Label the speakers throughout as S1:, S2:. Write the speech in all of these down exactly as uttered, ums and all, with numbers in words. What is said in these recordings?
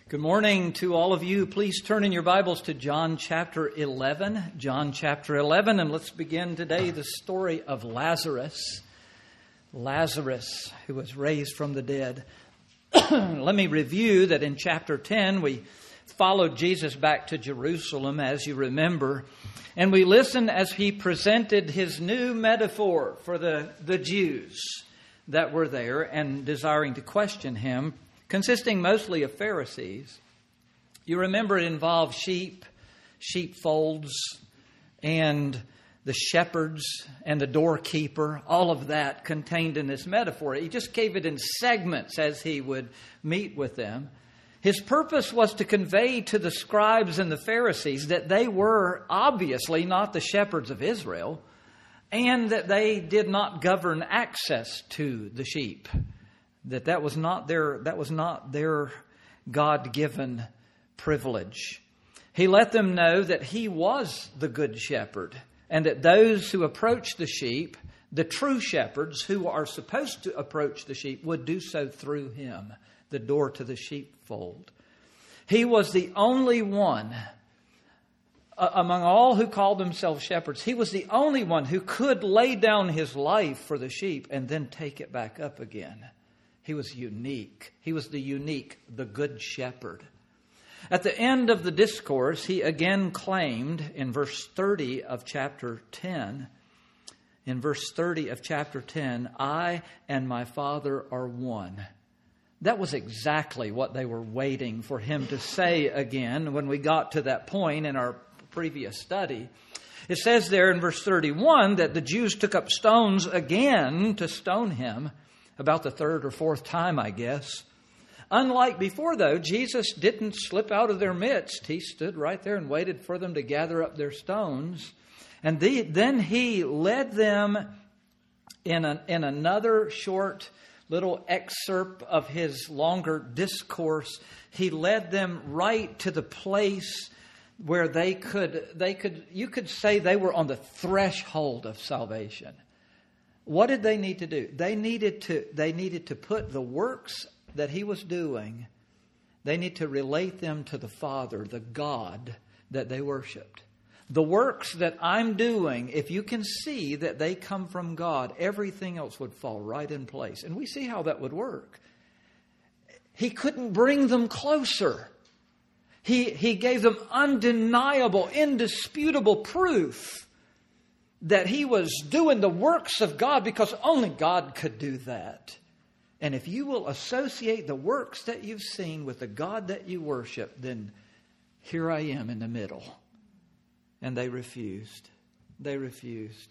S1: Good morning to all of you. Please turn in your Bibles to John chapter eleven. John chapter eleven, and let's begin today the story of Lazarus. Lazarus, who was raised from the dead. Let me review that in chapter ten, we followed Jesus back to Jerusalem, as you remember, and we listened as he presented his new metaphor for the, the Jews that were there and desiring to question him, consisting mostly of Pharisees. You remember it involved sheep, sheepfolds, and the shepherds and the doorkeeper, all of that contained in this metaphor. He just gave it in segments as he would meet with them. His purpose was to convey to the scribes and the Pharisees that they were obviously not the shepherds of Israel, and that they did not govern access to the sheep. That that was not their that was not their God-given privilege. He let them know that he was the good shepherd, and that those who approach the sheep, the true shepherds who are supposed to approach the sheep, would do so through him, the door to the sheepfold. He was the only one uh, among all who called themselves shepherds. He was the only one who could lay down his life for the sheep and then take it back up again. He was unique. He was the unique, the good shepherd. At the end of the discourse, he again claimed in verse thirty of chapter ten, in verse thirty of chapter ten, I and my Father are one. That was exactly what they were waiting for him to say again when we got to that point in our previous study. It says there in verse thirty-one that the Jews took up stones again to stone him. About the third or fourth time, I guess. Unlike before, though, Jesus didn't slip out of their midst. He stood right there and waited for them to gather up their stones. And the, then he led them in, a, in another short little excerpt of his longer discourse. He led them right to the place where they could, they could, you could say they were on the threshold of salvation. What did they need to do? They needed to, they needed to put the works that he was doing, they need to relate them to the Father, the God that they worshiped. The works that I'm doing, if you can see that they come from God, everything else would fall right in place. And we see how that would work. He couldn't bring them closer. He, he gave them undeniable, indisputable proof that he was doing the works of God because only God could do that. And if you will associate the works that you've seen with the God that you worship, then here I am in the middle. And they refused. They refused.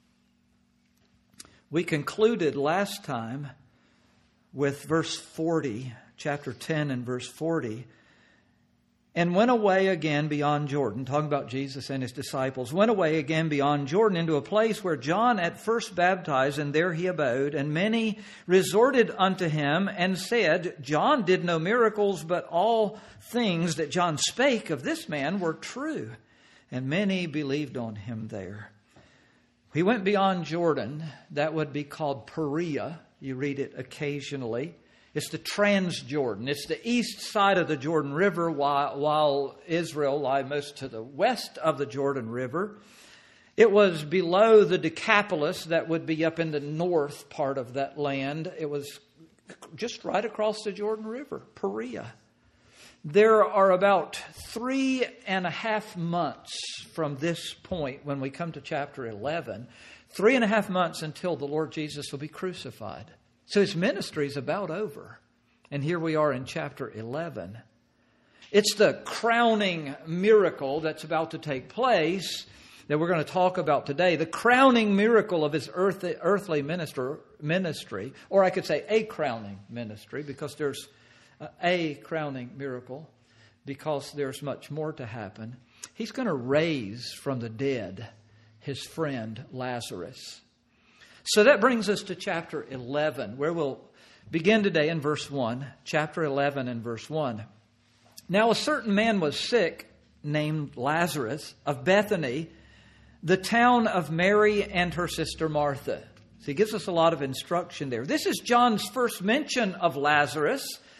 S1: We concluded last time with verse forty, chapter ten and verse forty. And went away again beyond Jordan, talking about Jesus and his disciples, went away again beyond Jordan into a place where John at first baptized, and there he abode. And many resorted unto him and said, John did no miracles, but all things that John spake of this man were true. And many believed on him there. He went beyond Jordan. That would be called Perea. You read it occasionally. It's the Transjordan. It's the east side of the Jordan River, while, while Israel lay most to the west of the Jordan River. It was below the Decapolis that would be up in the north part of that land. It was just right across the Jordan River, Perea. There are about three and a half months from this point when we come to chapter eleven, three and a half months until the Lord Jesus will be crucified. So his ministry is about over. And here we are in chapter eleven. It's the crowning miracle that's about to take place that we're going to talk about today. The crowning miracle of his earthly, earthly minister, ministry, or I could say a crowning ministry, because there's a crowning miracle, because there's much more to happen. He's going to raise from the dead his friend Lazarus. So that brings us to chapter eleven, where we'll begin today in verse one. Chapter eleven and verse one. Now a certain man was sick, named Lazarus, of Bethany, the town of Mary and her sister Martha. So he gives us a lot of instruction there. This is John's first mention of Lazarus.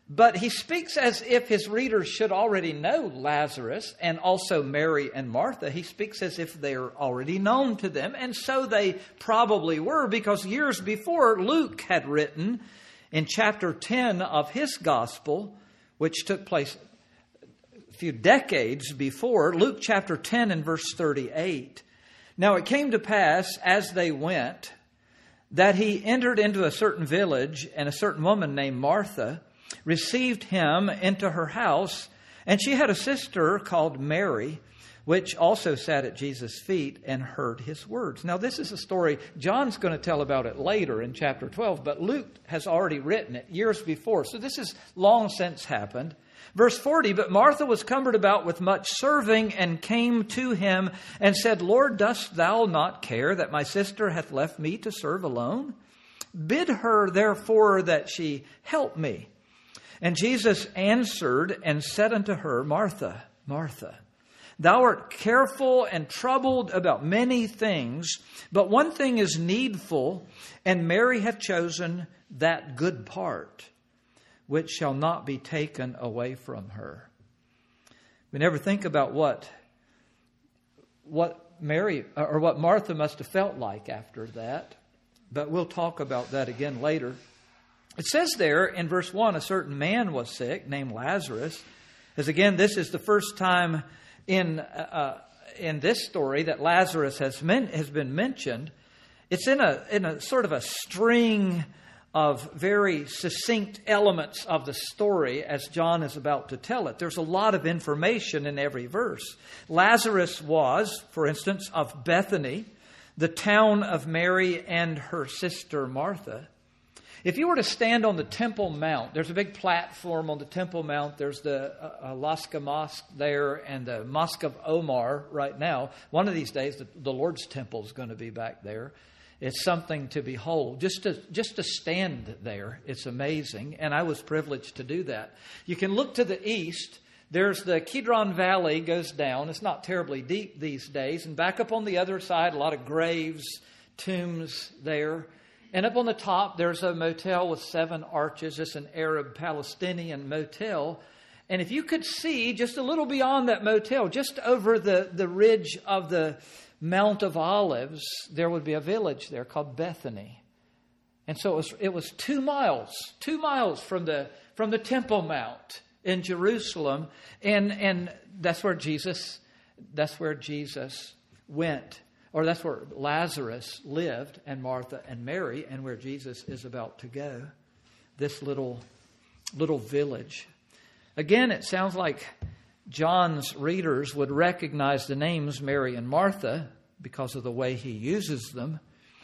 S1: But he speaks as if his readers should already know Lazarus and also Mary and Martha. He speaks as if they're already known to them. And so they probably were, because years before, Luke had written in chapter ten of his gospel, which took place a few decades before, Luke chapter ten and verse thirty-eight. Now it came to pass as they went that he entered into a certain village, and a certain woman named Martha received him into her house, and she had a sister called Mary, which also sat at Jesus' feet and heard his words. Now, this is a story, John's going to tell about it later in chapter twelve, but Luke has already written it years before. So this has long since happened. Verse forty, but Martha was cumbered about with much serving and came to him and said, Lord, dost thou not care that my sister hath left me to serve alone? Bid her therefore that she help me. And Jesus answered and said unto her, Martha, Martha, thou art careful and troubled about many things, but one thing is needful, and Mary hath chosen that good part, which shall not be taken away from her. We never think about what, what Mary or what Martha must have felt like after that, but we'll talk about that again later. It says there in verse one, a certain man was sick named Lazarus. As again, this is the first time in uh, in this story that Lazarus has men, has been mentioned. It's in a in a sort of a string of very succinct elements of the story as John is about to tell it. There's a lot of information in every verse. Lazarus was, for instance, of Bethany, the town of Mary and her sister Martha. If you were to stand on the Temple Mount, there's a big platform on the Temple Mount. There's the uh, Alaska Mosque there and the Mosque of Omar right now. One of these days, the, the Lord's Temple is going to be back there. It's something to behold. Just to, just to stand there, it's amazing. And I was privileged to do that. You can look to the east. There's the Kidron Valley goes down. It's not terribly deep these days. And back up on the other side, a lot of graves, tombs there. And up on the top, there's a motel with seven arches. It's an Arab-Palestinian motel. And if you could see just a little beyond that motel, just over the, the ridge of the Mount of Olives, there would be a village there called Bethany. And so it was, it was two miles, two miles from the from the Temple Mount in Jerusalem. And, and that's where Jesus, that's where Jesus went. Or that's where Lazarus lived, and Martha and Mary, and where Jesus is about to go. This little, little village. Again, it sounds like John's readers would recognize the names Mary and Martha because of the way he uses them.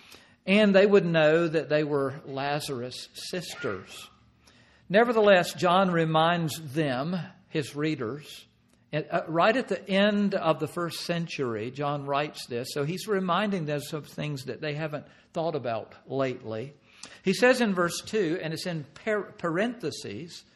S1: And they would know that they were Lazarus' sisters. Nevertheless, John reminds them, his readers, right at the end of the first century, John writes this. So he's reminding them of things that they haven't thought about lately. He says in verse two, and it's in parentheses,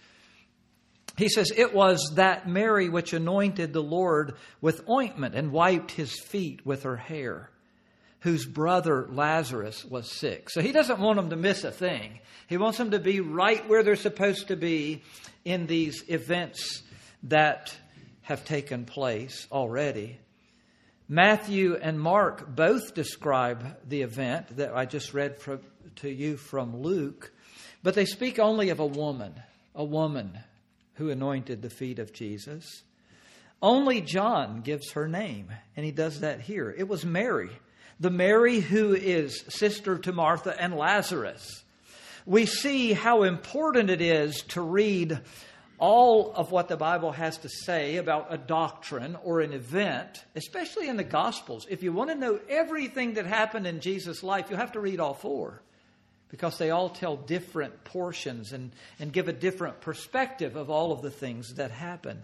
S1: he says, it was that Mary which anointed the Lord with ointment and wiped his feet with her hair, whose brother Lazarus was sick. So he doesn't want them to miss a thing. He wants them to be right where they're supposed to be in these events that have taken place already. Matthew and Mark both describe the event that I just read from, to you from Luke, but they speak only of a woman, a woman who anointed the feet of Jesus. Only John gives her name, and he does that here. It was Mary, the Mary who is sister to Martha and Lazarus. We see how important it is to read all of what the Bible has to say about a doctrine or an event, especially in the Gospels. If you want to know everything that happened in Jesus' life, you have to read all four, because they all tell different portions and, and give a different perspective of all of the things that happen.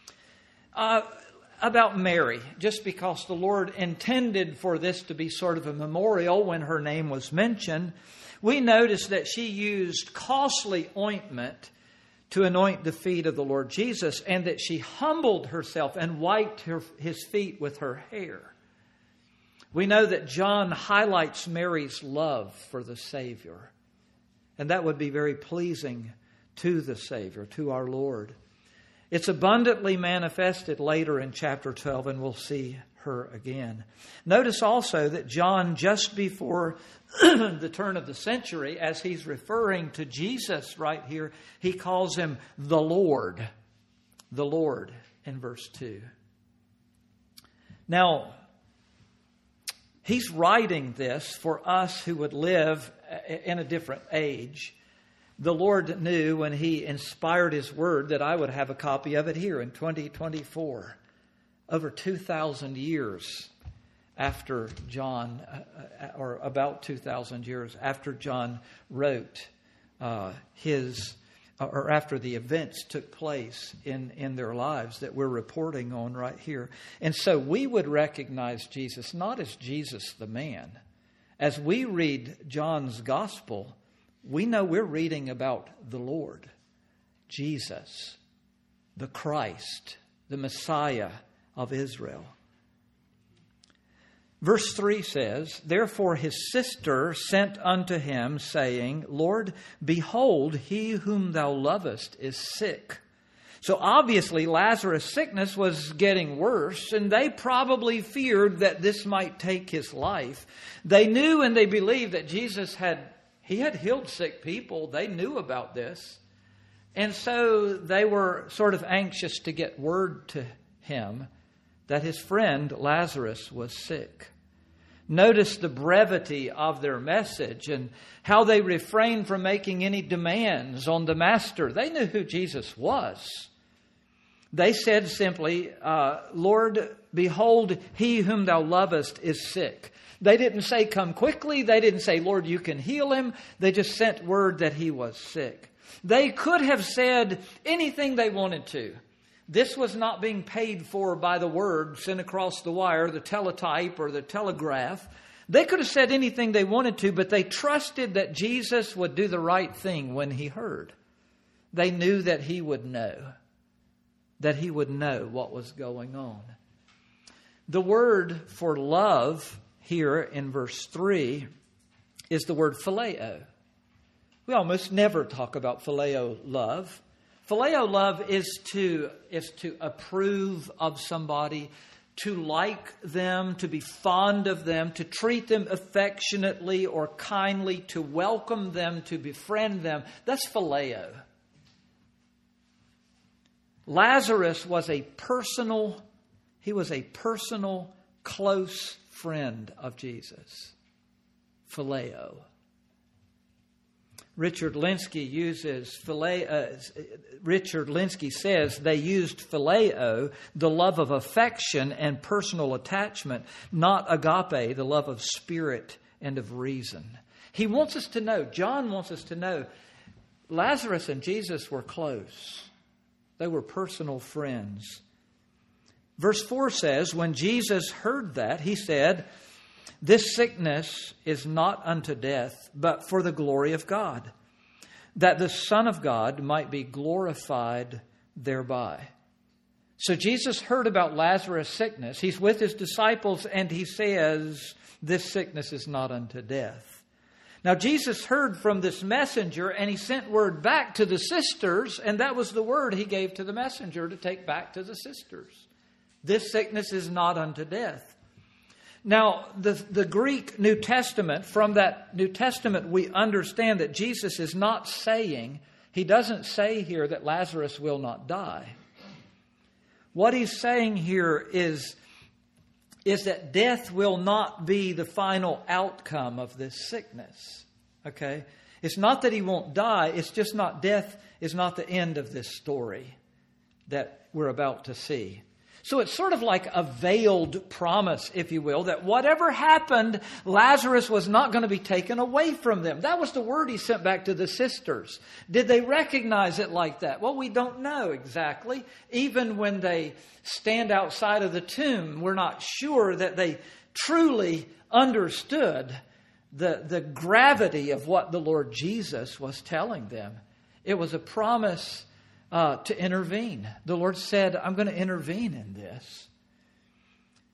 S1: Uh, about Mary, just because the Lord intended for this to be sort of a memorial when her name was mentioned, we notice that she used costly ointment to anoint the feet of the Lord Jesus, and that she humbled herself and wiped her, his feet with her hair. We know that John highlights Mary's love for the Savior, and that would be very pleasing to the Savior, to our Lord. It's abundantly manifested later in chapter twelve, and we'll see her again. Notice also that John, just before the turn of the century, as he's referring to Jesus right here, he calls him the Lord. The Lord in verse two. Now, he's writing this for us who would live in a different age. The Lord knew when He inspired His Word that I would have a copy of it here in twenty twenty-four, over two thousand years after John, or about two thousand years after John wrote uh, his, or after the events took place in, in their lives that we're reporting on right here. And so we would recognize Jesus not as Jesus the man. As we read John's Gospel, we know we're reading about the Lord, Jesus, the Christ, the Messiah of Israel. Verse three says, "Therefore his sister sent unto him, saying, Lord, behold, he whom thou lovest is sick." So obviously Lazarus' sickness was getting worse, and they probably feared that this might take his life. They knew and they believed that Jesus had He had healed sick people. They knew about this. And so they were sort of anxious to get word to him that his friend Lazarus was sick. Notice the brevity of their message and how they refrained from making any demands on the master. They knew who Jesus was. They said simply, uh, Lord, behold, he whom thou lovest is sick. They didn't say, come quickly. They didn't say, Lord, you can heal him. They just sent word that he was sick. They could have said anything they wanted to. This was not being paid for by the word sent across the wire, the teletype or the telegraph. They could have said anything they wanted to, but they trusted that Jesus would do the right thing when he heard. They knew that he would know, that he would know what was going on. The word for love here in verse three is the word phileo. We almost never talk about phileo love. Phileo love is to, is to approve of somebody, to like them, to be fond of them, to treat them affectionately or kindly, to welcome them, to befriend them. That's phileo. Lazarus was a personal, he was a personal, close friend of Jesus. Phileo. Richard Lenski uses phileo, uh, Richard Lenski says they used phileo, the love of affection and personal attachment, not agape, the love of spirit and of reason. He wants us to know, John wants us to know, Lazarus and Jesus were close. They were personal friends. Verse four says, when Jesus heard that, he said, this sickness is not unto death, but for the glory of God, that the Son of God might be glorified thereby. So Jesus heard about Lazarus' sickness. He's with his disciples and he says, this sickness is not unto death. Now Jesus heard from this messenger and he sent word back to the sisters, and that was the word he gave to the messenger to take back to the sisters. This sickness is not unto death. Now, the, the Greek New Testament, from that New Testament, we understand that Jesus is not saying, he doesn't say here that Lazarus will not die. What he's saying here is, is that death will not be the final outcome of this sickness. Okay? It's not that he won't die, it's just not death is not the end of this story that we're about to see. So it's sort of like a veiled promise, if you will, that whatever happened, Lazarus was not going to be taken away from them. That was the word he sent back to the sisters. Did they recognize it like that? Well, we don't know exactly. Even when they stand outside of the tomb, we're not sure that they truly understood the, the gravity of what the Lord Jesus was telling them. It was a promise Uh, to intervene. The Lord said, I'm going to intervene in this.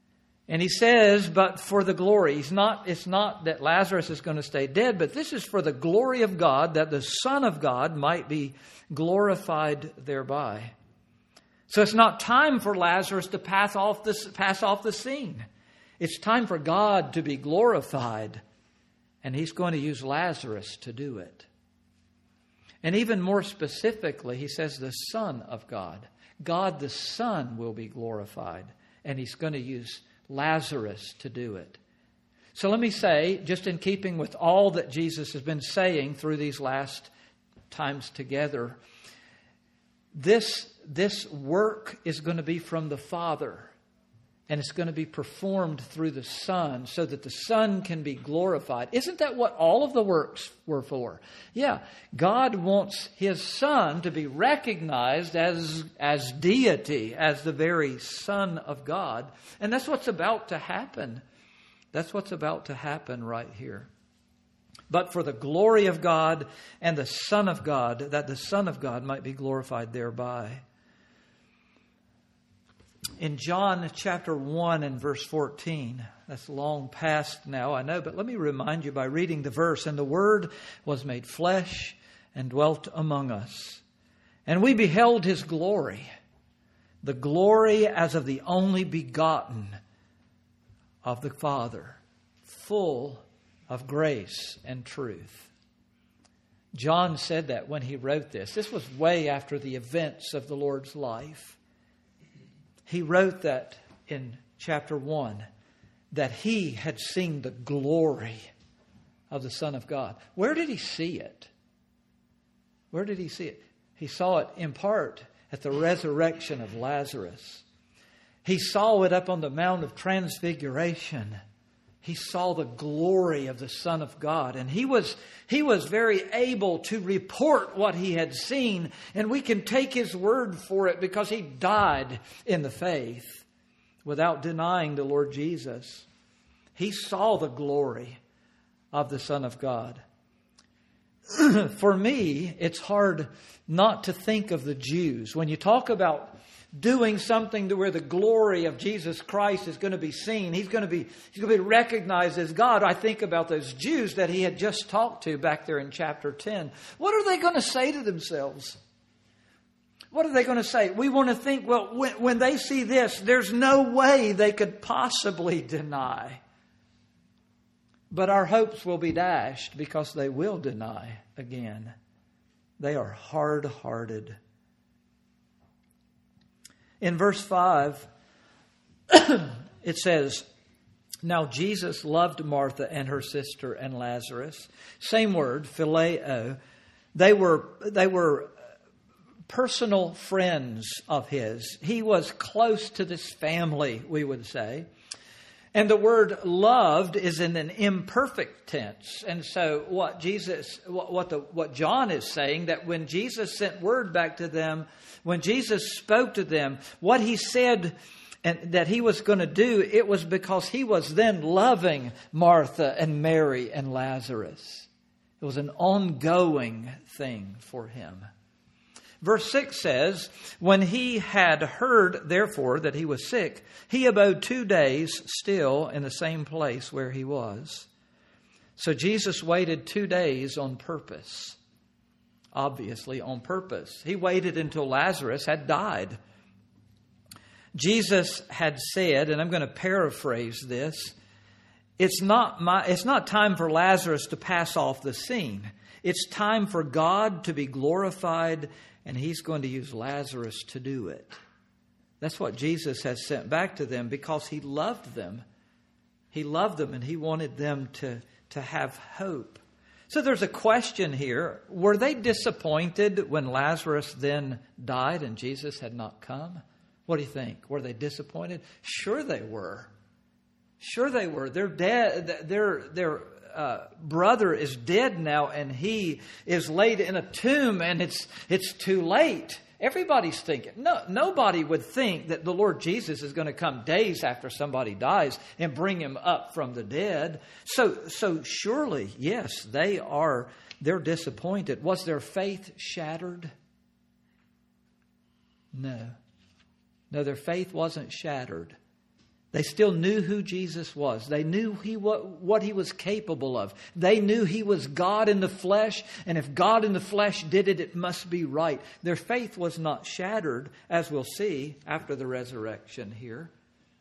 S1: And he says, but for the glory. He's not, it's not that Lazarus is going to stay dead, but this is for the glory of God, that the Son of God might be glorified thereby. So it's not time for Lazarus to pass off the, pass off the scene. It's time for God to be glorified. And he's going to use Lazarus to do it. And even more specifically, he says the Son of God. God the Son will be glorified. And he's going to use Lazarus to do it. So let me say, just in keeping with all that Jesus has been saying through these last times together, this, this work is going to be from the Father. And it's going to be performed through the Son so that the Son can be glorified. Isn't that what all of the works were for? Yeah, God wants His Son to be recognized as, as deity, as the very Son of God. And that's what's about to happen. That's what's about to happen right here. But for the glory of God and the Son of God, that the Son of God might be glorified thereby. In John chapter one and verse fourteen, that's long past now, I know, but let me remind you by reading the verse. And the Word was made flesh and dwelt among us. And we beheld His glory, the glory as of the only begotten of the Father, full of grace and truth. John said that when he wrote this. This was way after the events of the Lord's life. He wrote that in chapter one, that he had seen the glory of the Son of God. Where did he see it? Where did he see it? He saw it in part at the resurrection of Lazarus. He saw it up on the Mount of Transfiguration. He saw the glory of the Son of God. And he was, he was very able to report what he had seen. And we can take his word for it because he died in the faith without denying the Lord Jesus. He saw the glory of the Son of God. For me, it's hard not to think of the Jews. When you talk about doing something to where the glory of Jesus Christ is going to be seen, He's going to be, He's going to be recognized as God, I think about those Jews that He had just talked to back there in chapter ten. What are they going to say to themselves? What are they going to say? We want to think, well, when, when they see this, there's no way they could possibly deny. But our hopes will be dashed because they will deny again. They are hard-hearted. In verse five, it says, now Jesus loved Martha and her sister and Lazarus. Same word, phileo. They were, they were personal friends of his. He was close to this family, we would say. And the word loved is in an imperfect tense. And so what Jesus, what, what the, what John is saying, that when Jesus sent word back to them, when Jesus spoke to them, what he said and that he was going to do, it was because he was then loving Martha and Mary and Lazarus. It was an ongoing thing for him. Verse six says, when he had heard, therefore, that he was sick, he abode two days still in the same place where he was. So Jesus waited two days on purpose. Obviously on purpose. He waited until Lazarus had died. Jesus had said, and I'm going to paraphrase this, it's not my, it's not time for Lazarus to pass off the scene. It's time for God to be glorified, and He's going to use Lazarus to do it. That's what Jesus has sent back to them because He loved them. He loved them and He wanted them to, to have hope. So there's a question here. Were they disappointed when Lazarus then died and Jesus had not come? What do you think? Were they disappointed? Sure they were. Sure they were. Their dead. Their their uh, brother is dead now, and he is laid in a tomb, and it's it's too late. Everybody's thinking. No, nobody would think that the Lord Jesus is going to come days after somebody dies and bring him up from the dead. So, so surely, yes, they are. They're disappointed. Was their faith shattered? No. No, their faith wasn't shattered. They still knew who Jesus was. They knew he what, what he was capable of. They knew he was God in the flesh, and if God in the flesh did it, it must be right. Their faith was not shattered, as we'll see after the resurrection here.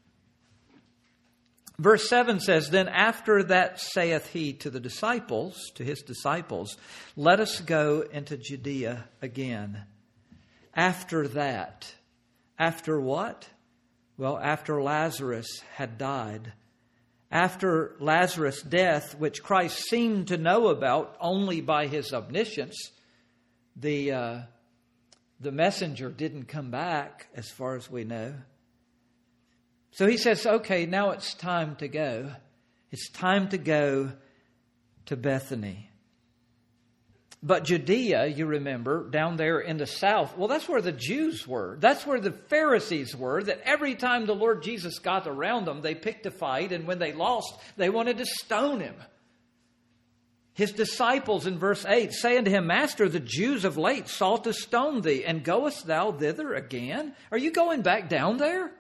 S1: Verse seven says, "Then after that saith he to the disciples," to his disciples, "Let us go into Judea again." After that. After what? Well, after Lazarus had died. After Lazarus' death, which Christ seemed to know about only by his omniscience, the, uh, the messenger didn't come back, as far as we know. So he says, okay, now it's time to go. It's time to go to Bethany. But Judea, you remember, down there in the south, well, that's where the Jews were. That's where the Pharisees were, that every time the Lord Jesus got around them, they picked a fight, and when they lost, they wanted to stone him. His disciples in verse eight say unto him, "Master, the Jews of late sought to stone thee, and goest thou thither again?" Are you going back down there?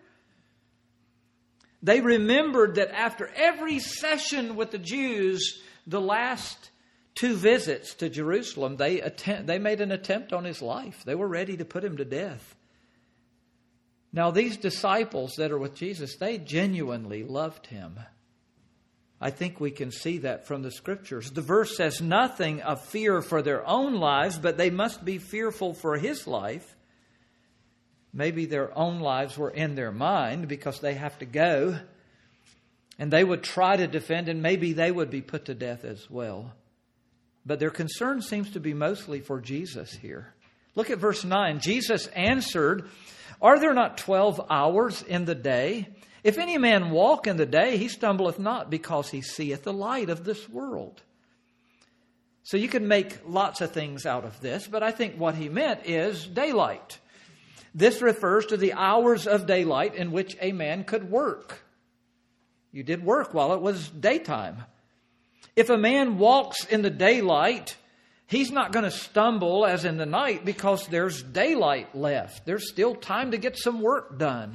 S1: They remembered that after every session with the Jews, the last two visits to Jerusalem, they attempt, they made an attempt on his life. They were ready to put him to death. Now, these disciples that are with Jesus, they genuinely loved him. I think we can see that from the Scriptures. The verse says nothing of fear for their own lives, but they must be fearful for his life. Maybe their own lives were in their mind because they have to go. And they would try to defend, and maybe they would be put to death as well. But their concern seems to be mostly for Jesus here. Look at verse nine. Jesus answered, "Are there not twelve hours in the day? If any man walk in the day, he stumbleth not, because he seeth the light of this world." So you can make lots of things out of this, but I think what he meant is daylight. This refers to the hours of daylight in which a man could work. You did work while it was daytime. If a man walks in the daylight, he's not going to stumble as in the night because there's daylight left. There's still time to get some work done.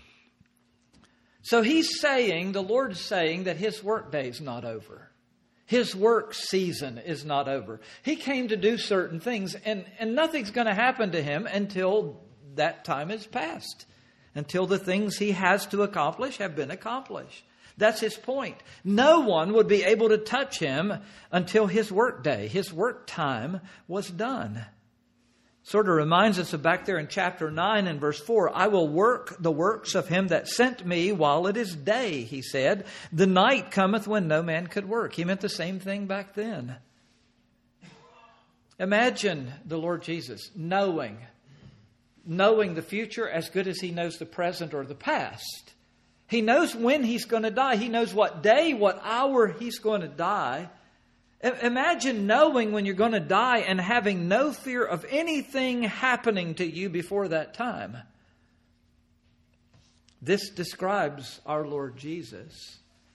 S1: So he's saying, the Lord's saying that his work day is not over. His work season is not over. He came to do certain things, and, and nothing's going to happen to him until that time is past. Until the things he has to accomplish have been accomplished. That's his point. No one would be able to touch him until his work day, his work time was done. Sort of reminds us of back there in chapter nine and verse four. "I will work the works of him that sent me while it is day," he said. "The night cometh when no man could work." He meant the same thing back then. Imagine the Lord Jesus knowing, knowing the future as good as he knows the present or the past. He knows when he's going to die. He knows what day, what hour he's going to die. Imagine knowing when you're going to die and having no fear of anything happening to you before that time. This describes our Lord Jesus.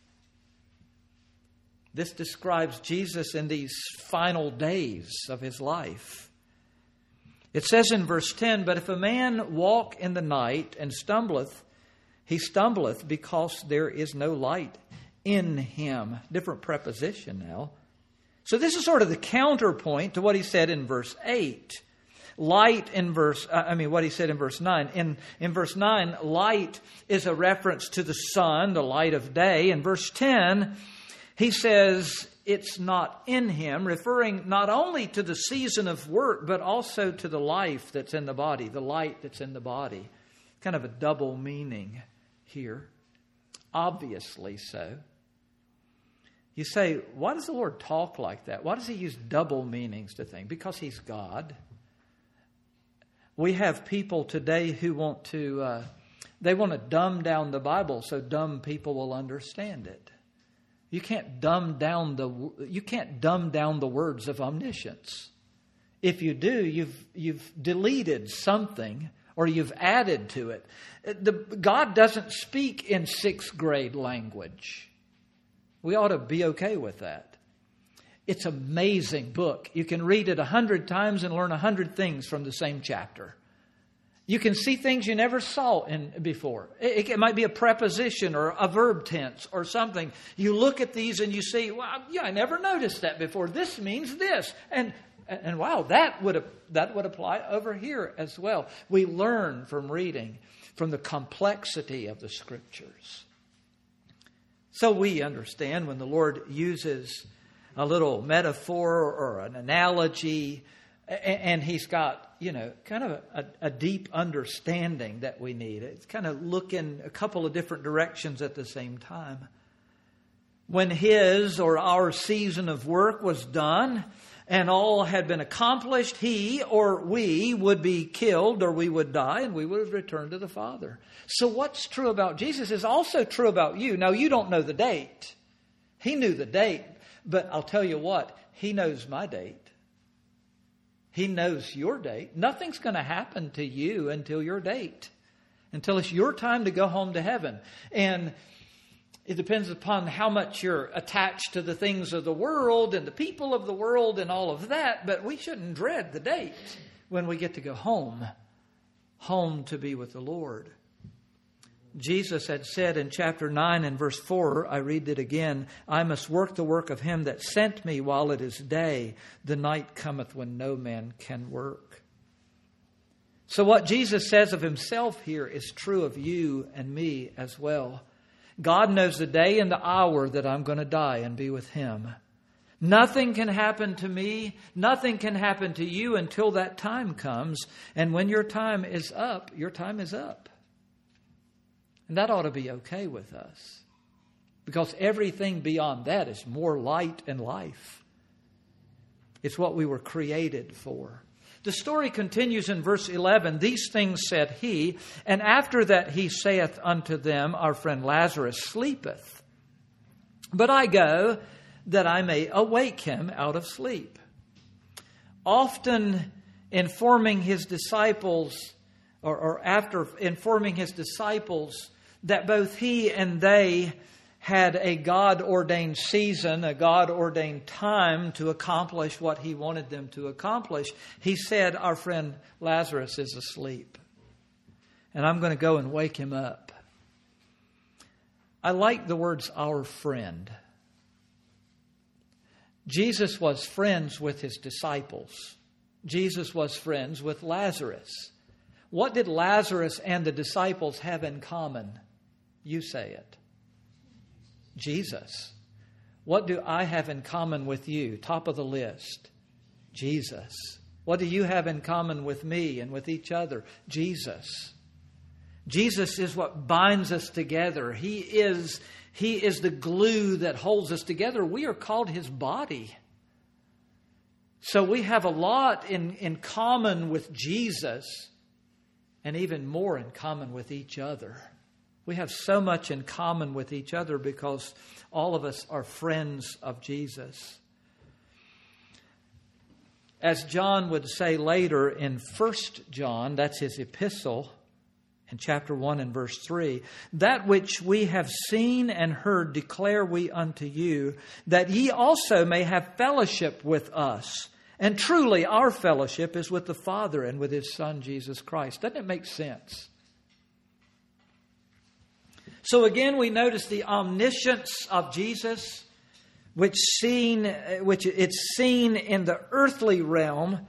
S1: This describes Jesus in these final days of his life. It says in verse ten, "But if a man walk in the night and stumbleth, he stumbleth because there is no light in him." Different preposition now. So this is sort of the counterpoint to what he said in verse eight. Light in verse, uh, I mean, what he said in verse nine. In, in verse nine, light is a reference to the sun, the light of day. In verse ten, he says it's not in him, referring not only to the season of work, but also to the life that's in the body, the light that's in the body. Kind of a double meaning here. Obviously so. You say, why does the Lord talk like that? Why does he use double meanings to things? Because he's God. We have people today who want to, uh, they want to dumb down the Bible so dumb people will understand it. You can't dumb down the, you can't dumb down the words of omniscience. If you do, you've, you've deleted something or you've added to it. The, God doesn't speak in sixth grade language. We ought to be okay with that. It's an amazing book. You can read it a hundred times and learn a hundred things from the same chapter. You can see things you never saw in before. It, it might be a preposition or a verb tense or something. You look at these and you see, well, yeah, I never noticed that before. This means this. And and wow, that would that would apply over here as well. We learn from reading, from the complexity of the Scriptures. So we understand when the Lord uses a little metaphor or an analogy, and He's got, you know, kind of a, a deep understanding that we need. It's kind of looking a couple of different directions at the same time. When His or our season of work was done and all had been accomplished, He or we would be killed or we would die and we would have returned to the Father. So what's true about Jesus is also true about you. Now, you don't know the date. He knew the date, but I'll tell you what, He knows my date. He knows your date. Nothing's going to happen to you until your date, until it's your time to go home to heaven. And it depends upon how much you're attached to the things of the world and the people of the world and all of that. But we shouldn't dread the date when we get to go home, home to be with the Lord. Jesus had said in chapter nine and verse four, I read it again, I must work the work of Him that sent me while it is day. The night cometh when no man can work. So what Jesus says of Himself here is true of you and me as well. God knows the day and the hour that I'm going to die and be with Him. Nothing can happen to me, nothing can happen to you until that time comes. And when your time is up, your time is up. And that ought to be okay with us, because everything beyond that is more light and life. It's what we were created for. The story continues in verse eleven. These things said He, and after that He saith unto them, our friend Lazarus sleepeth. But I go that I may awake him out of sleep. Often informing His disciples, or, or after informing His disciples, that both He and they had a God-ordained season, a God-ordained time to accomplish what He wanted them to accomplish. He said, our friend Lazarus is asleep, and I'm going to go and wake him up. I like the words, our friend. Jesus was friends with His disciples. Jesus was friends with Lazarus. What did Lazarus and the disciples have in common? You say it. Jesus. What do I have in common with you? Top of the list. Jesus. What do you have in common with me and with each other? Jesus. Jesus is what binds us together. He is, He is the glue that holds us together. We are called His body. So we have a lot in, in common with Jesus, and even more in common with each other. We have so much in common with each other because all of us are friends of Jesus. As John would say later in First John, that's his epistle, in chapter one and verse three, that which we have seen and heard declare we unto you, that ye also may have fellowship with us. And truly our fellowship is with the Father and with His Son, Jesus Christ. Doesn't it make sense? So again, we notice the omniscience of Jesus, which seen, which it's seen in the earthly realm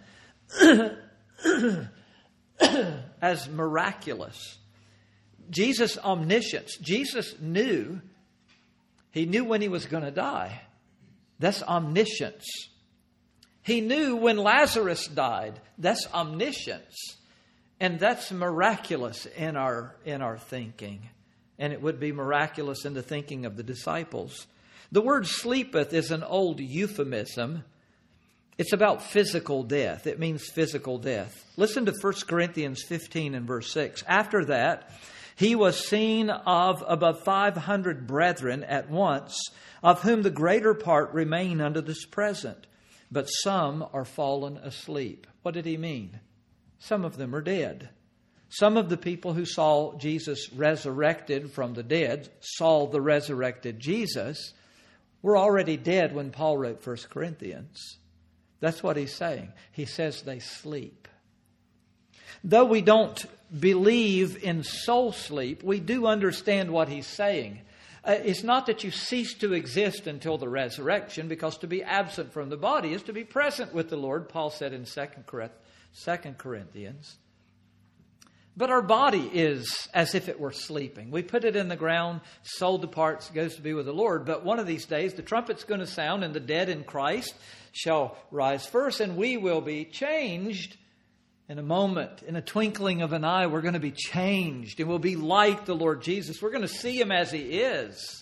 S1: as miraculous. Jesus' omniscience. Jesus knew. He knew when He was going to die. That's omniscience. He knew when Lazarus died. That's omniscience. And that's miraculous in our, in our thinking. And it would be miraculous in the thinking of the disciples. The word sleepeth is an old euphemism. It's about physical death. It means physical death. Listen to First Corinthians fifteen and verse six. After that, He was seen of above five hundred brethren at once, of whom the greater part remain unto this present. But some are fallen asleep. What did He mean? Some of them are dead. Some of the people who saw Jesus resurrected from the dead, saw the resurrected Jesus, were already dead when Paul wrote First Corinthians. That's what he's saying. He says they sleep. Though we don't believe in soul sleep, we do understand what he's saying. Uh, it's not that you cease to exist until the resurrection, because to be absent from the body is to be present with the Lord, Paul said in Second Corinthians. But our body is as if it were sleeping. We put it in the ground, soul departs, goes to be with the Lord. But one of these days, the trumpet's going to sound, and the dead in Christ shall rise first, and we will be changed in a moment, in a twinkling of an eye. We're going to be changed, and we'll be like the Lord Jesus. We're going to see Him as He is.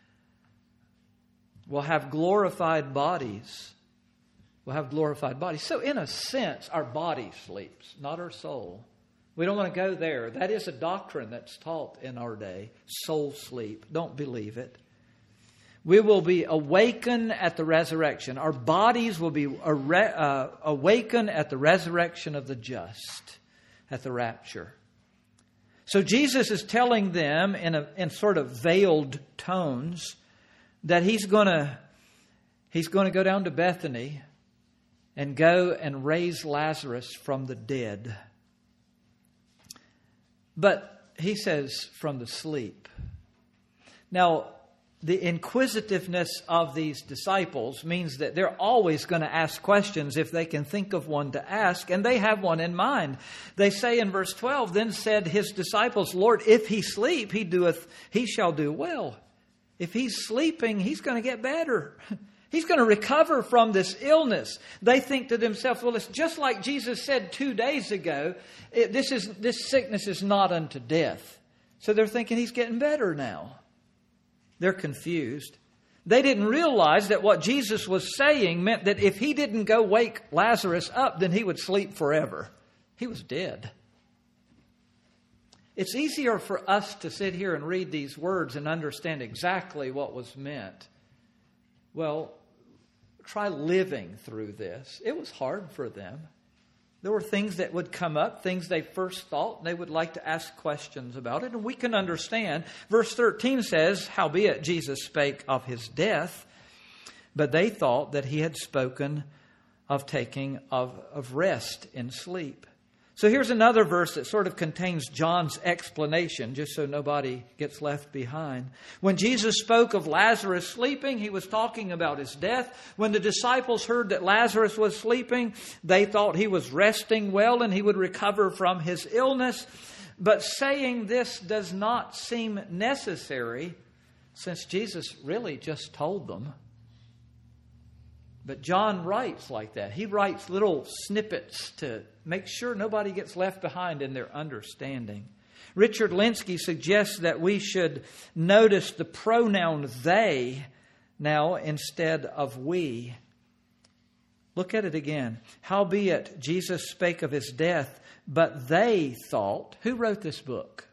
S1: We'll have glorified bodies. We'll have glorified bodies. So in a sense, our body sleeps, not our soul. We don't want to go there. That is a doctrine that's taught in our day. Soul sleep. Don't believe it. We will be awakened at the resurrection. Our bodies will be uh, awakened at the resurrection of the just, at the rapture. So Jesus is telling them in a in sort of veiled tones that he's going to he's going to go down to Bethany and go and raise Lazarus from the dead. But he says from the sleep. Now, the inquisitiveness of these disciples means that they're always going to ask questions if they can think of one to ask, and they have one in mind. They say in verse twelve, then said his disciples, Lord, if he sleep, he doeth, he shall do well. If he's sleeping, he's going to get better. He's going to recover from this illness. They think to themselves, well, it's just like Jesus said two days ago, it, this is this sickness is not unto death. So they're thinking he's getting better now. They're confused. They didn't realize that what Jesus was saying meant that if he didn't go wake Lazarus up, then he would sleep forever. He was dead. It's easier for us to sit here and read these words and understand exactly what was meant. Well, try living through this. It was hard for them. There were things that would come up, things they first thought, and they would like to ask questions about it. And we can understand. Verse thirteen says, howbeit Jesus spake of his death, but they thought that he had spoken of taking of, of rest in sleep. So here's another verse that sort of contains John's explanation, just so nobody gets left behind. When Jesus spoke of Lazarus sleeping, he was talking about his death. When the disciples heard that Lazarus was sleeping, they thought he was resting well and he would recover from his illness. But saying this does not seem necessary, since Jesus really just told them. But John writes like that. He writes little snippets to make sure nobody gets left behind in their understanding. Richard Lenski suggests that we should notice the pronoun they now instead of we. Look at it again. Howbeit Jesus spake of his death, but they thought. Who wrote this book?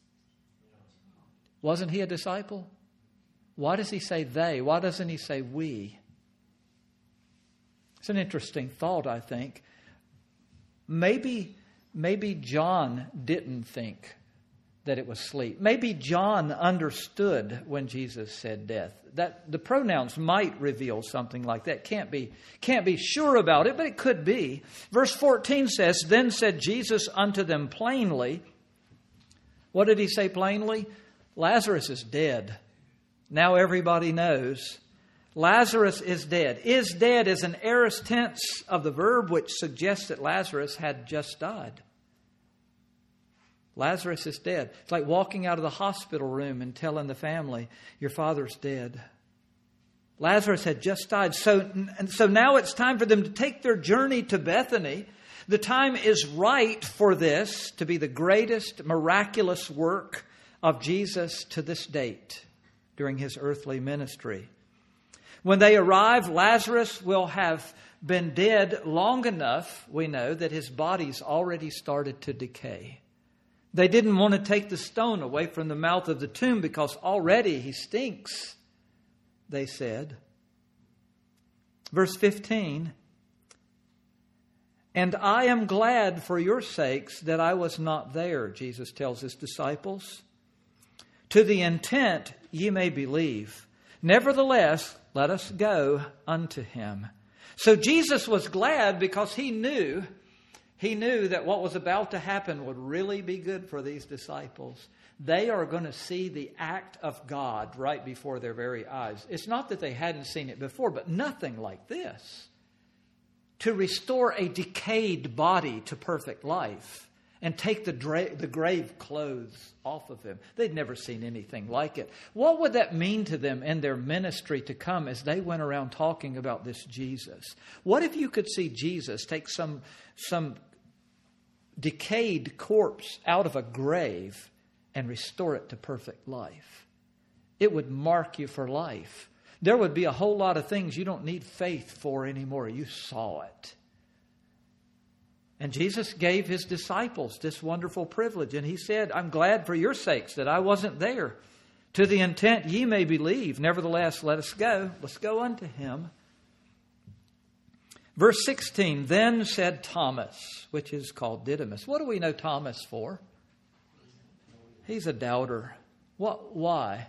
S1: Wasn't he a disciple? Why does he say they? Why doesn't he say we? It's an interesting thought, I think. Maybe, maybe John didn't think that it was sleep. Maybe John understood when Jesus said death. That the pronouns might reveal something like that. Can't be, can't be sure about it, but it could be. Verse fourteen says, then said Jesus unto them plainly. What did he say plainly? Lazarus is dead. Now everybody knows. Lazarus is dead. Is dead is an aorist tense of the verb which suggests that Lazarus had just died. Lazarus is dead. It's like walking out of the hospital room and telling the family, your father's dead. Lazarus had just died. So, and so now it's time for them to take their journey to Bethany. The time is right for this to be the greatest miraculous work of Jesus to this date during his earthly ministry. When they arrive, Lazarus will have been dead long enough, we know, that his body's already started to decay. They didn't want to take the stone away from the mouth of the tomb because already he stinks, they said. Verse fifteen, and I am glad for your sakes that I was not there, Jesus tells his disciples, to the intent ye may believe. Nevertheless, let us go unto him. So Jesus was glad because he knew He knew that what was about to happen would really be good for these disciples. They are going to see the act of God right before their very eyes. It's not that they hadn't seen it before, but nothing like this. To restore a decayed body to perfect life and take the, dra- the grave clothes off of him. They'd never seen anything like it. What would that mean to them in their ministry to come as they went around talking about this Jesus? What if you could see Jesus take some, some decayed corpse out of a grave and restore it to perfect life? It would mark you for life. There would be a whole lot of things you don't need faith for anymore. You saw it. And Jesus gave his disciples this wonderful privilege. And he said, I'm glad for your sakes that I wasn't there. To the intent ye may believe. Nevertheless, let us go. Let's go unto him. Verse sixteen, then said Thomas, which is called Didymus. What do we know Thomas for? He's a doubter. What? Why?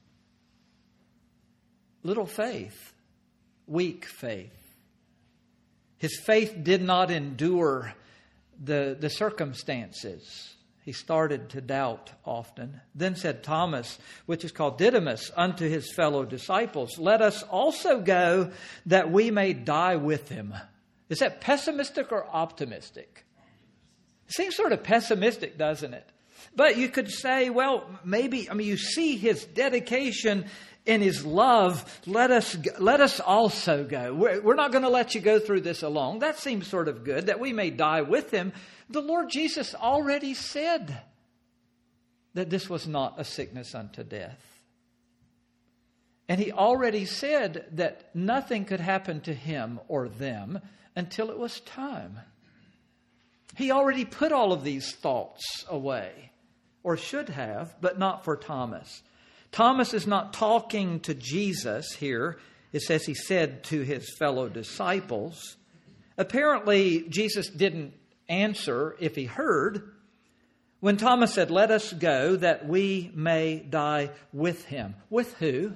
S1: Little faith. Weak faith. His faith did not endure the, the circumstances. He started to doubt often. Then said Thomas, which is called Didymus, unto his fellow disciples, let us also go that we may die with him. Is that pessimistic or optimistic? It seems sort of pessimistic, doesn't it? But you could say, well, maybe, I mean, you see his dedication in his love. Let us, let us also go. We're, we're not going to let you go through this alone. That seems sort of good, that we may die with him. The Lord Jesus already said that this was not a sickness unto death. And he already said that nothing could happen to him or them until it was time. He already put all of these thoughts away, or should have, but not for Thomas. Thomas is not talking to Jesus here. It says he said to his fellow disciples. Apparently, Jesus didn't answer if he heard. When Thomas said, let us go that we may die with him. With who?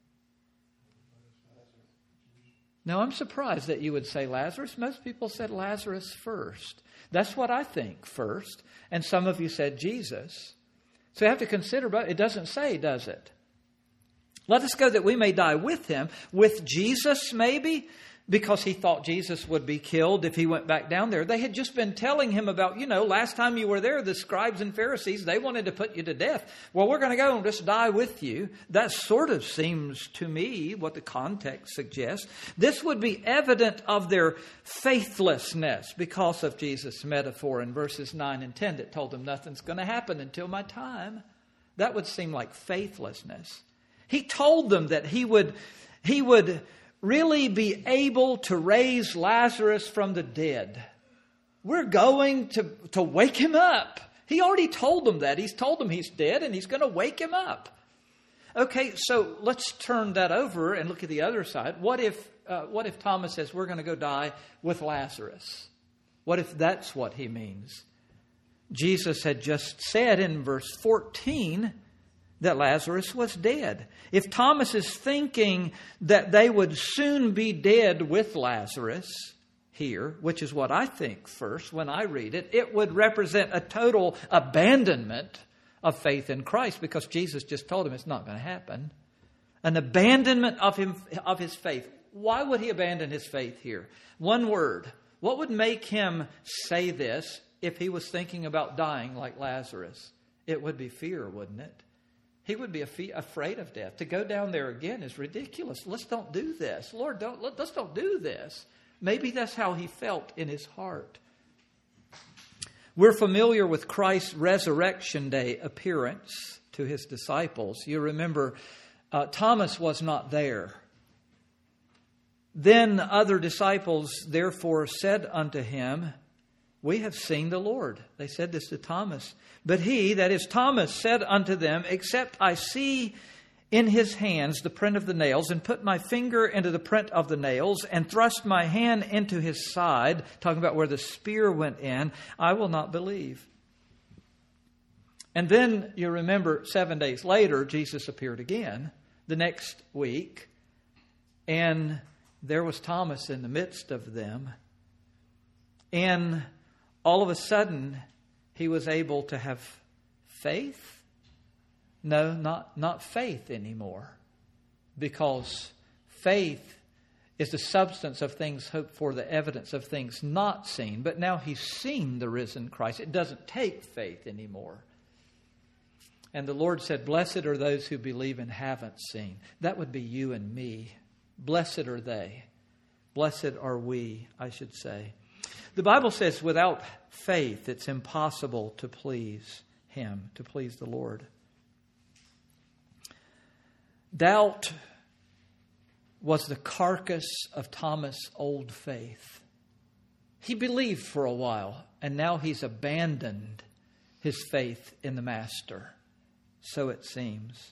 S1: Now, I'm surprised that you would say Lazarus. Most people said Lazarus first. That's what I think first. And some of you said Jesus. So you have to consider, but it doesn't say, does it? Let us go that we may die with him. With Jesus, maybe, because he thought Jesus would be killed if he went back down there. They had just been telling him about, you know, last time you were there, the scribes and Pharisees, they wanted to put you to death. Well, we're going to go and just die with you. That sort of seems to me what the context suggests. This would be evident of their faithlessness because of Jesus' metaphor in verses nine and ten that told them nothing's going to happen until my time. That would seem like faithlessness. He told them that he would, he would really be able to raise Lazarus from the dead. We're going to, to wake him up. He already told them that. He's told them he's dead and he's going to wake him up. Okay, so let's turn that over and look at the other side. What if, uh, what if Thomas says we're going to go die with Lazarus? What if that's what he means? Jesus had just said in verse fourteen that Lazarus was dead. If Thomas is thinking that they would soon be dead with Lazarus here, which is what I think first when I read it, it would represent a total abandonment of faith in Christ because Jesus just told him it's not going to happen. An abandonment of him, of his faith. Why would he abandon his faith here? One word. What would make him say this if he was thinking about dying like Lazarus? It would be fear, wouldn't it? He would be afraid of death. To go down there again is ridiculous. Let's don't do this. Lord, don't, let's don't do this. Maybe that's how he felt in his heart. We're familiar with Christ's resurrection day appearance to his disciples. You remember, uh, Thomas was not there. Then other disciples therefore said unto him, we have seen the Lord. They said this to Thomas. But he, that is Thomas, said unto them, except I see in his hands the print of the nails, and put my finger into the print of the nails, and thrust my hand into his side, talking about where the spear went in, I will not believe. And then you remember seven days later, Jesus appeared again the next week, and there was Thomas in the midst of them. And all of a sudden he was able to have faith? No, not, not faith anymore. Because faith is the substance of things hoped for, the evidence of things not seen. But now he's seen the risen Christ. It doesn't take faith anymore. And the Lord said, blessed are those who believe and haven't seen. That would be you and me. Blessed are they. Blessed are we, I should say. The Bible says without faith, it's impossible to please Him, to please the Lord. Doubt was the carcass of Thomas' old faith. He believed for a while, and now he's abandoned his faith in the Master. So it seems.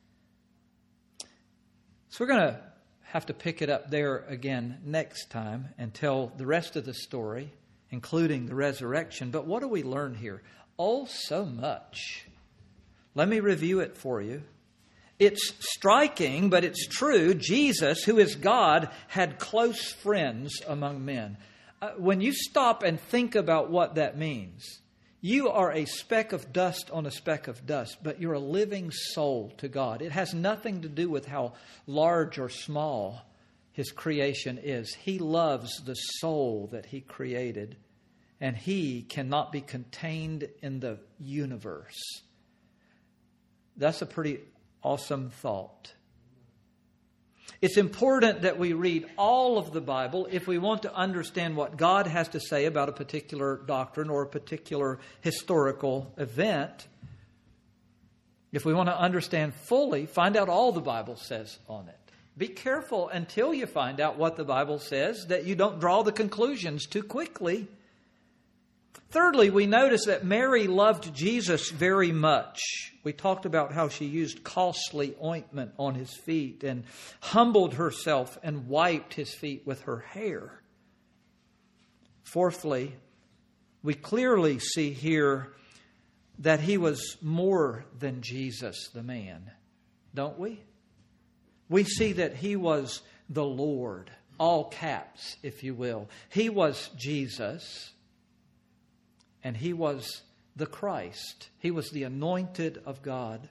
S1: So we're going to have to pick it up there again next time and tell the rest of the story, including the resurrection. But what do we learn here? Oh, so much. Let me review it for you. It's striking, but it's true. Jesus, who is God, had close friends among men. Uh, when you stop and think about what that means, you are a speck of dust on a speck of dust, but you're a living soul to God. It has nothing to do with how large or small His creation is. He loves the soul that He created, and He cannot be contained in the universe. That's a pretty awesome thought. It's important that we read all of the Bible if we want to understand what God has to say about a particular doctrine or a particular historical event. If we want to understand fully, find out all the Bible says on it. Be careful until you find out what the Bible says, that you don't draw the conclusions too quickly. Thirdly, we notice that Mary loved Jesus very much. We talked about how she used costly ointment on His feet and humbled herself and wiped His feet with her hair. Fourthly, we clearly see here that He was more than Jesus the man, don't we? We see that He was the Lord, all caps, if you will. He was Jesus. And He was the Christ. He was the anointed of God.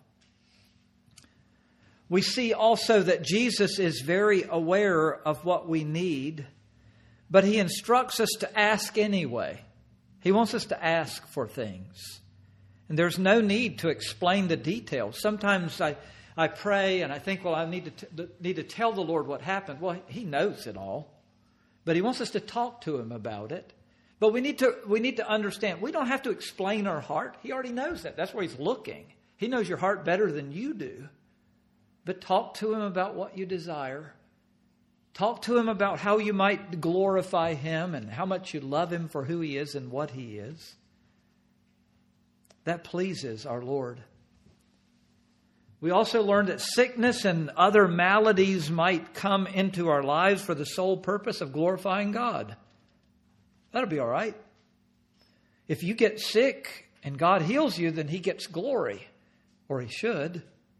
S1: We see also that Jesus is very aware of what we need, but He instructs us to ask anyway. He wants us to ask for things. And there's no need to explain the details. Sometimes I, I pray and I think, well, I need to, t- need to tell the Lord what happened. Well, He knows it all, but He wants us to talk to Him about it. But we need to we need to understand, we don't have to explain our heart. He already knows that. That's where He's looking. He knows your heart better than you do. But talk to Him about what you desire. Talk to Him about how you might glorify Him and how much you love Him for who He is and what He is. That pleases our Lord. We also learned that sickness and other maladies might come into our lives for the sole purpose of glorifying God. That'll be all right. If you get sick and God heals you, then He gets glory, or He should.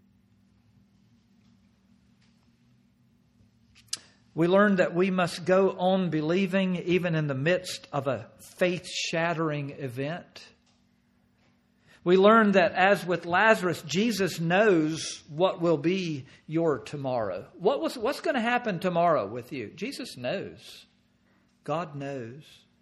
S1: We learned that we must go on believing even in the midst of a faith-shattering event. We learned that as with Lazarus, Jesus knows what will be your tomorrow. What was, what's going to happen tomorrow with you? Jesus knows. God knows.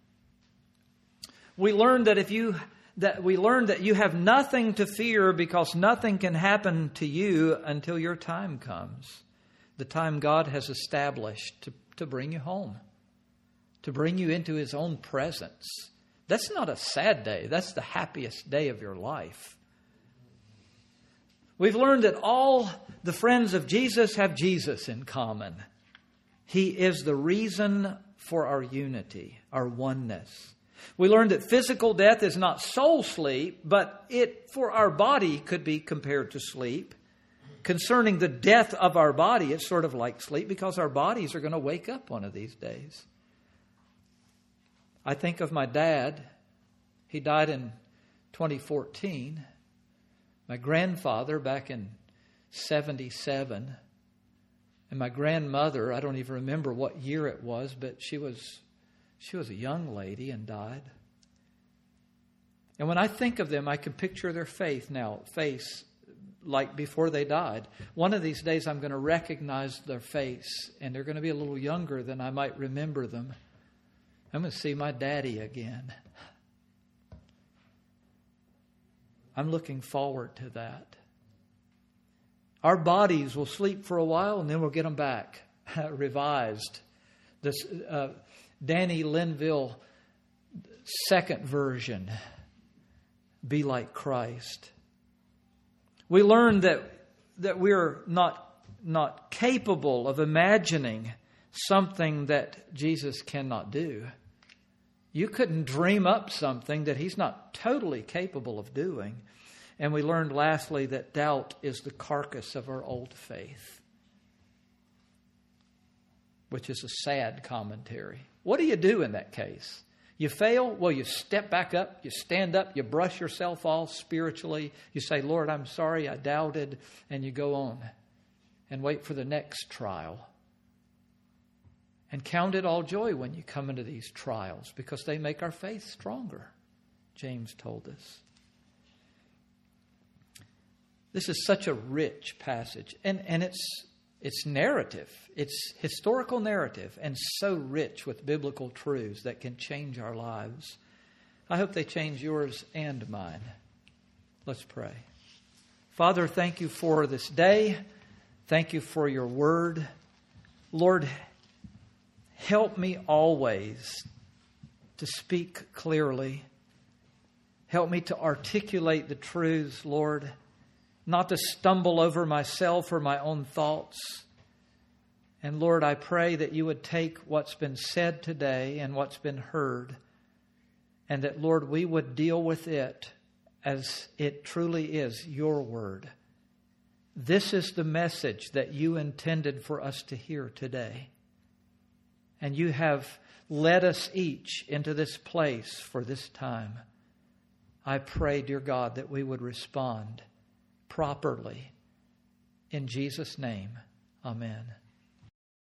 S1: We learned that if you that we learned that you have nothing to fear because nothing can happen to you until your time comes. The time God has established to, to bring you home, to bring you into His own presence. That's not a sad day. That's the happiest day of your life. We've learned that all the friends of Jesus have Jesus in common. He is the reason for our unity, our oneness. We learned that physical death is not soul sleep, but it, for our body, could be compared to sleep. Concerning the death of our body, it's sort of like sleep because our bodies are going to wake up one of these days. I think of my dad. He died in twenty fourteen. My grandfather back in seventy-seven. And my grandmother, I don't even remember what year it was, but she was... She was a young lady and died. And when I think of them, I can picture their faith now, face like before they died. One of these days I'm going to recognize their face, and they're going to be a little younger than I might remember them. I'm going to see my daddy again. I'm looking forward to that. Our bodies will sleep for a while, and then we'll get them back, revised. This uh, Danny Linville second version, Be Like Christ. We learned that that we're not not capable of imagining something that Jesus cannot do. You couldn't dream up something that He's not totally capable of doing. And we learned lastly that doubt is the carcass of our old faith, which is a sad commentary. What do you do in that case? You fail? Well, you step back up, you stand up, you brush yourself off spiritually. You say, Lord, I'm sorry, I doubted, and you go on and wait for the next trial. And count it all joy when you come into these trials, because they make our faith stronger, James told us. This is such a rich passage, and, and it's it's narrative. It's historical narrative, and so rich with biblical truths that can change our lives. I hope they change yours and mine. Let's pray. Father, thank you for this day. Thank you for your word. Lord, help me always to speak clearly. Help me to articulate the truths, Lord, not to stumble over myself or my own thoughts. And Lord, I pray that you would take what's been said today and what's been heard, and that, Lord, we would deal with it as it truly is your word. This is the message that you intended for us to hear today. And you have led us each into this place for this time. I pray, dear God, that we would respond properly. In Jesus' name, amen.